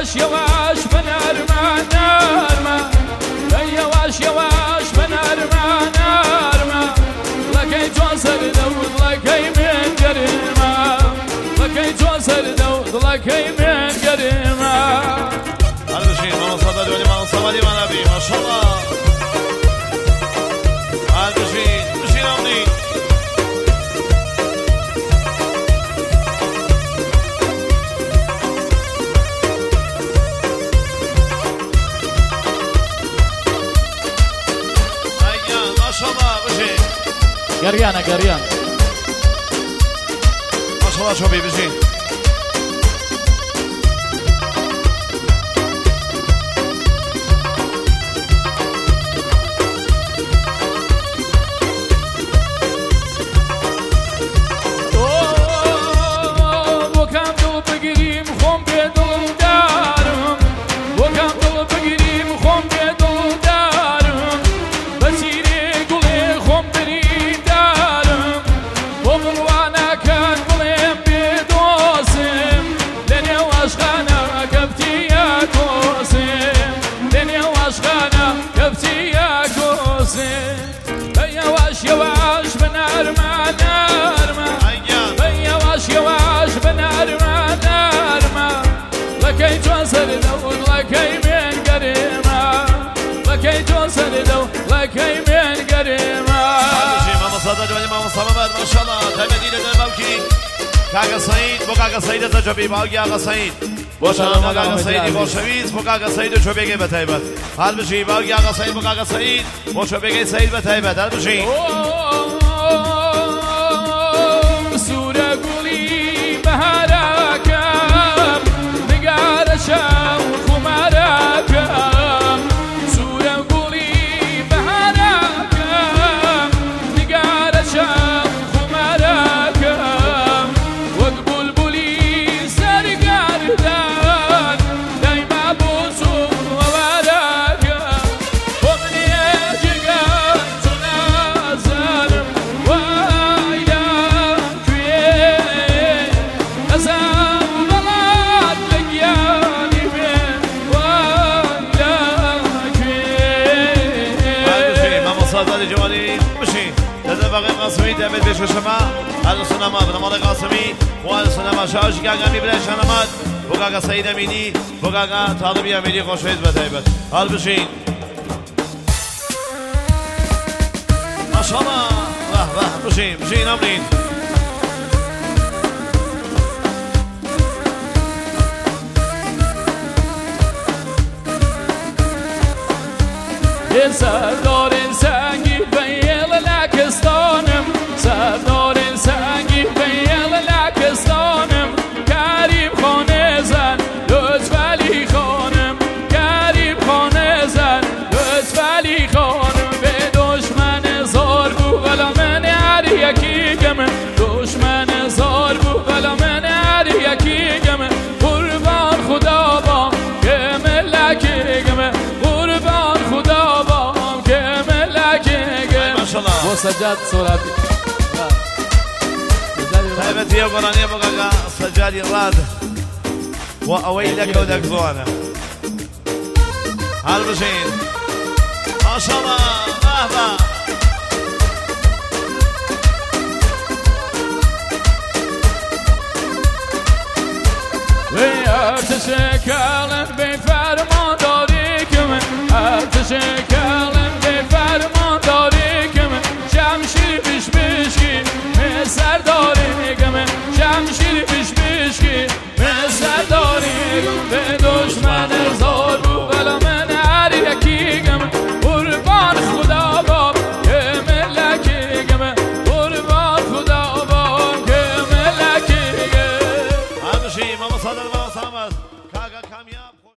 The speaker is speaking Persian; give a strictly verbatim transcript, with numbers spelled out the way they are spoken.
یواش یواش بنرمه نرمه یواش یواش بنرمه نرمه لکی تو سر دود لکی من گرمه لکی تو سر دود لکی من گرمه هر بشین من صدا دولی من صدا دی من ابی ماشاءالله هر بشین بشین امنی گریانه گریان ماشاءالله شبی بشین یواش یواش بنرمه نرمه یواش یواش بنرمه نرمه لکی تو سر دود لکی من گرمه لکی تو سر دود لکی من گرمه ماما صدا جوانی ماما سلامت ماشاءالله تمدید در باوکی کاغا سعید با کاغا سعید تجربی باوکی آقا سعید باشم کاغا سعیدی باشویز با کاغا سعید چو بگه بتایبت حال بشی باوکی آقا سعید با کاغا سعید با چو بگه سعید بتایبت حال بشی سوره گلی بهارکم نگارشم خمارکم سوره گلی بهارکم نگارشم خمارکم وک بلبلی سرگردن دایما بوسو وبرکم ومنی جگر تو نظرم وایلا کوی ازم ولاد لگیانی من وایلا کوی ماما صدا جوانی بشین داده باقی قاسمی دمت بشو شما هر سنما بنمال قاسمی و هر سنما شاوشی که اگمی بله شنمت بگاگا سعید امینی بگاگا طالبی امینی خوشویز بتایبت حال بشین ماشاءالله واه واه بشین بشین امنین سردار سنگی بیل لکستانم سردار سنگی بیل لکستانم کریم خانه زن لطف علی خانم کریم خانه زن لطف علی خانم به دشمن زار بو غلا من هر یکی گمه دشمن زار بو غلا من هر یکی گمه قربان خدا با که ملکی گمه قربان خدا با و سجاد صورتی تایبت یه قرآنی بگاگا سجادی راد و اویلک و دکزوانه حال بشین ماشاءالله واه واه وی ارتش کلن بی فرمان داری که من ارتش کلن بی فرمان داری که من شمشیر پیش پیشکی مثل داری که من شمشیر پیش پیشکی مثل داری به دشمن زار بو بلا من هر یکی که من قربان خدا با که ملکی که من قربان خدا با که ملکی که همشی ماما صادق ماما سلامت کاغا کامیاب